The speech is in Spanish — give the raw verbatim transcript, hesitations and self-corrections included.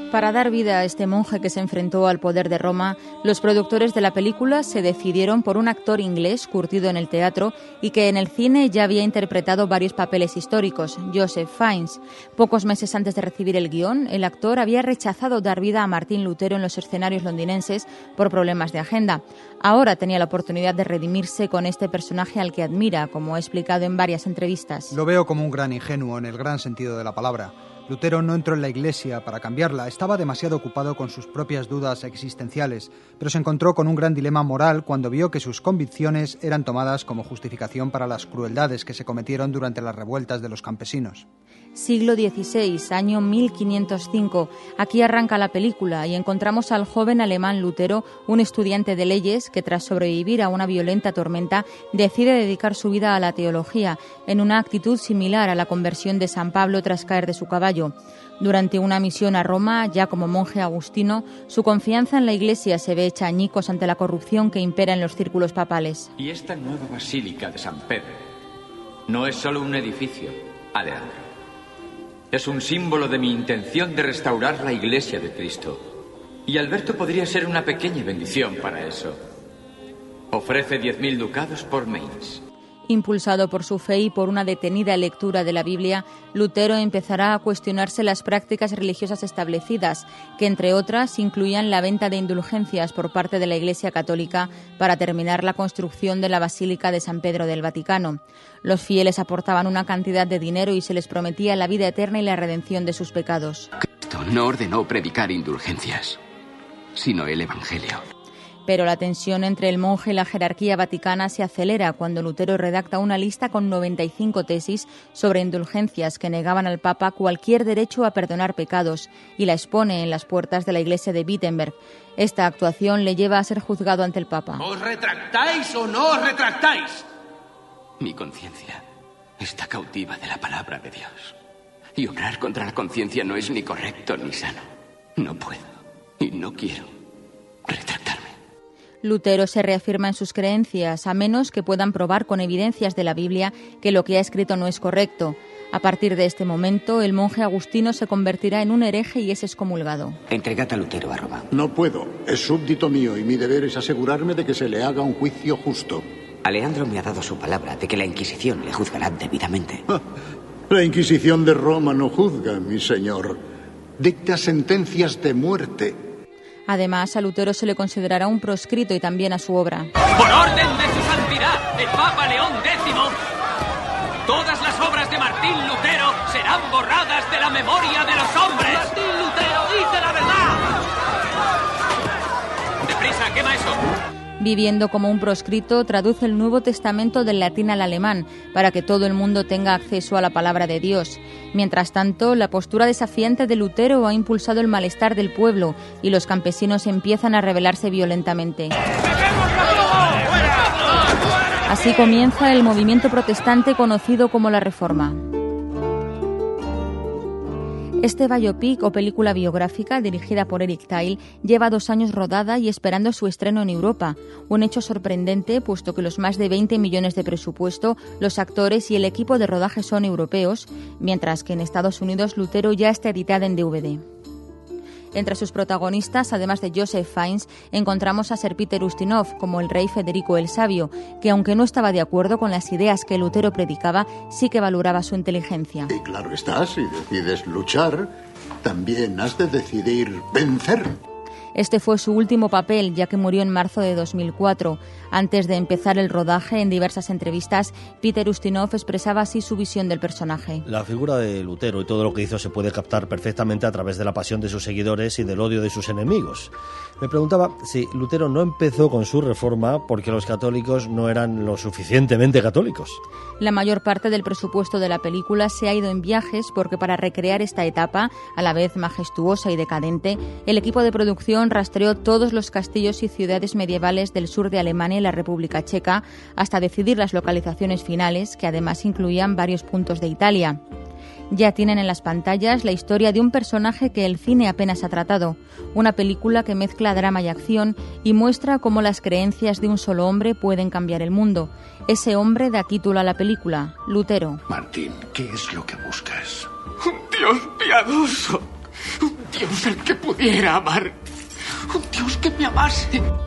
Para dar vida a este monje que se enfrentó al poder de Roma, los productores de la película se decidieron por un actor inglés curtido en el teatro y que en el cine ya había interpretado varios papeles históricos, Joseph Fiennes. Pocos meses antes de recibir el guión, el actor había rechazado dar vida a Martín Lutero en los escenarios londinenses por problemas de agenda. Ahora tenía la oportunidad de redimirse con este personaje al que admira, como ha explicado en varias entrevistas. Lo veo como un gran ingenuo en el gran sentido de la palabra. Lutero no entró en la iglesia para cambiarla, estaba demasiado ocupado con sus propias dudas existenciales, pero se encontró con un gran dilema moral cuando vio que sus convicciones eran tomadas como justificación para las crueldades que se cometieron durante las revueltas de los campesinos. Siglo dieciséis, año mil quinientos cinco. Aquí arranca la película y encontramos al joven alemán Lutero, un estudiante de leyes que tras sobrevivir a una violenta tormenta decide dedicar su vida a la teología, en una actitud similar a la conversión de San Pablo tras caer de su caballo. Durante una misión a Roma, ya como monje agustino, su confianza en la Iglesia se ve hecha añicos ante la corrupción que impera en los círculos papales. Y esta nueva basílica de San Pedro no es solo un edificio, Alejandro. Es un símbolo de mi intención de restaurar la Iglesia de Cristo. Y Alberto podría ser una pequeña bendición para eso. Ofrece diez mil ducados por Mainz. Impulsado por su fe y por una detenida lectura de la Biblia, Lutero empezará a cuestionarse las prácticas religiosas establecidas, que entre otras incluían la venta de indulgencias por parte de la Iglesia Católica para terminar la construcción de la Basílica de San Pedro del Vaticano. Los fieles aportaban una cantidad de dinero y se les prometía la vida eterna y la redención de sus pecados. Cristo no ordenó predicar indulgencias, sino el Evangelio. Pero la tensión entre el monje y la jerarquía vaticana se acelera cuando Lutero redacta una lista con noventa y cinco tesis sobre indulgencias que negaban al Papa cualquier derecho a perdonar pecados y la expone en las puertas de la iglesia de Wittenberg. Esta actuación le lleva a ser juzgado ante el Papa. ¿Os retractáis o no os retractáis? Mi conciencia está cautiva de la palabra de Dios. Y obrar contra la conciencia no es ni correcto ni sano. No puedo y no quiero retractarme. Lutero se reafirma en sus creencias, a menos que puedan probar con evidencias de la Biblia que lo que ha escrito no es correcto. A partir de este momento, el monje agustino se convertirá en un hereje y es excomulgado. Entregad a Lutero a Roma. No puedo. Es súbdito mío y mi deber es asegurarme de que se le haga un juicio justo. Alejandro me ha dado su palabra de que la Inquisición le juzgará debidamente. La Inquisición de Roma no juzga, mi señor. Dicta sentencias de muerte. Además, a Lutero se le considerará un proscrito y también a su obra. Por orden de su santidad, el Papa León décimo, todas las obras de Martín Lutero serán borradas de la memoria de los hombres. Martín Lutero dice la verdad. Deprisa, quema eso. Viviendo como un proscrito, traduce el Nuevo Testamento del latín al alemán para que todo el mundo tenga acceso a la palabra de Dios. Mientras tanto, la postura desafiante de Lutero ha impulsado el malestar del pueblo y los campesinos empiezan a rebelarse violentamente. Así comienza el movimiento protestante conocido como la Reforma. Este biopic o película biográfica, dirigida por Eric Tile, lleva dos años rodada y esperando su estreno en Europa. Un hecho sorprendente, puesto que los más de veinte millones de presupuesto, los actores y el equipo de rodaje son europeos, mientras que en Estados Unidos Lutero ya está editada en D V D. Entre sus protagonistas, además de Joseph Fiennes, encontramos a Sir Peter Ustinov como el rey Federico el Sabio, que aunque no estaba de acuerdo con las ideas que Lutero predicaba, sí que valoraba su inteligencia. Y claro está, si decides luchar, también has de decidir vencer. Este fue su último papel, ya que murió en marzo de dos mil cuatro. Antes de empezar el rodaje, en diversas entrevistas, Peter Ustinov expresaba así su visión del personaje. La figura de Lutero y todo lo que hizo se puede captar perfectamente a través de la pasión de sus seguidores y del odio de sus enemigos. Me preguntaba si Lutero no empezó con su reforma porque los católicos no eran lo suficientemente católicos. La mayor parte del presupuesto de la película se ha ido en viajes porque para recrear esta etapa, a la vez majestuosa y decadente, el equipo de producción rastreó todos los castillos y ciudades medievales del sur de Alemania y la República Checa hasta decidir las localizaciones finales, que además incluían varios puntos de Italia. Ya tienen en las pantallas la historia de un personaje que el cine apenas ha tratado, una película que mezcla drama y acción y muestra cómo las creencias de un solo hombre pueden cambiar el mundo. Ese hombre da título a la película, Lutero. Martín, ¿qué es lo que buscas? Un Dios piadoso Un Dios al que pudiera amar. Un Dios que me amase.